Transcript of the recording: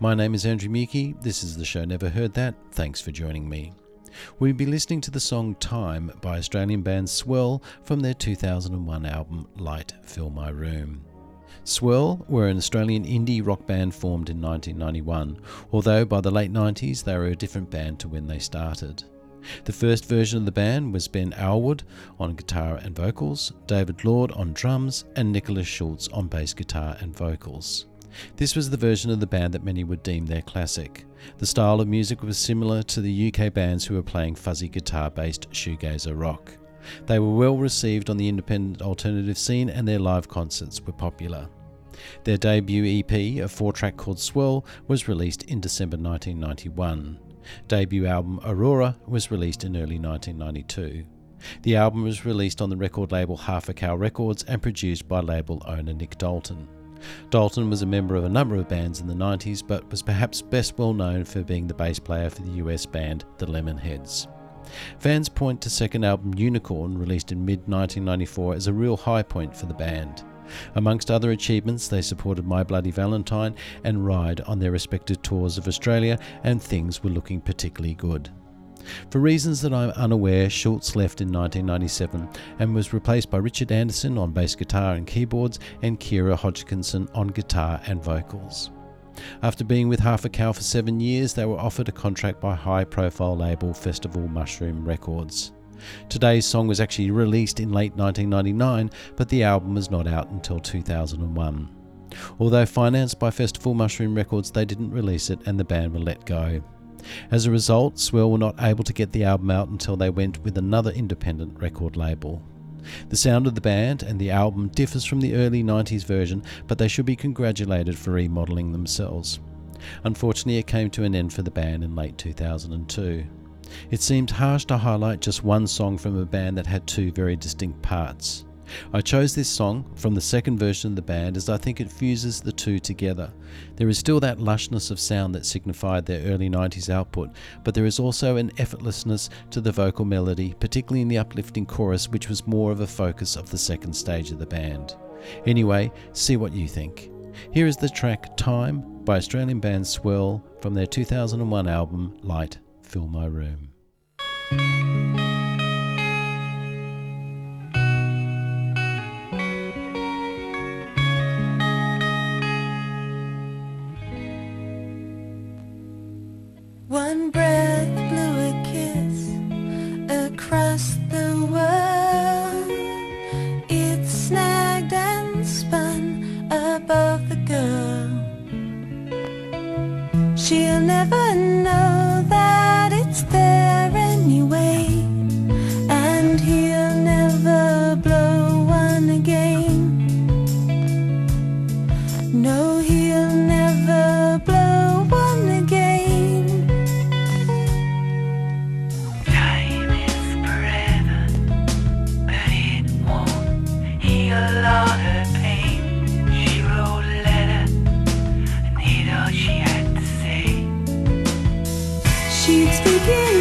My name is Andrew Muki. This is the show Never Heard That. Thanks for joining me. We'll be listening to the song Time by Australian band Swirl from their 2001 album Light Fill My Room. Swirl were an Australian indie rock band formed in 1991, although by the late 90s they were a different band to when they started. The first version of the band was Ben Alwood on guitar and vocals, David Lord on drums, and Nicholas Schultz on bass guitar and vocals. This was the version of the band that many would deem their classic. The style of music was similar to the UK bands who were playing fuzzy guitar-based shoegazer rock. They were well received on the independent alternative scene and their live concerts were popular. Their debut EP, a 4-track called Swirl, was released in December 1991. Debut album Aurora was released in early 1992. The album was released on the record label Half a Cow Records and produced by label owner Nick Dalton. Dalton was a member of a number of bands in the 90s, but was perhaps best well known for being the bass player for the US band The Lemonheads. Fans point to second album Unicorn, released in mid-1994, as a real high point for the band. Amongst other achievements, they supported My Bloody Valentine and Ride on their respective tours of Australia, and things were looking particularly good. For reasons that I'm unaware, Schultz left in 1997 and was replaced by Richard Anderson on bass guitar and keyboards and Kira Hodgkinson on guitar and vocals. After being with Half a Cow for 7 years, they were offered a contract by high-profile label Festival Mushroom Records. Today's song was actually released in late 1999, but the album was not out until 2001. Although financed by Festival Mushroom Records, they didn't release it and the band were let go. As a result, Swirl were not able to get the album out until they went with another independent record label. The sound of the band and the album differs from the early 90s version, but they should be congratulated for remodelling themselves. Unfortunately, it came to an end for the band in late 2002. It seemed harsh to highlight just one song from a band that had two very distinct parts. I chose this song from the second version of the band as I think it fuses the two together. There is still that lushness of sound that signified their early 90s output, but there is also an effortlessness to the vocal melody, particularly in the uplifting chorus, which was more of a focus of the second stage of the band. Anyway, see what you think. Here is the track Time by Australian band Swirl from their 2001 album Light Fill My Room. One breath blew a kiss across the world. It snagged and spun above the girl. She'll never know that it's there anyway, and he'll never blow one again. No, he'll never blow one again. All her pain, she wrote a letter and hid all she had to say. She'd speak in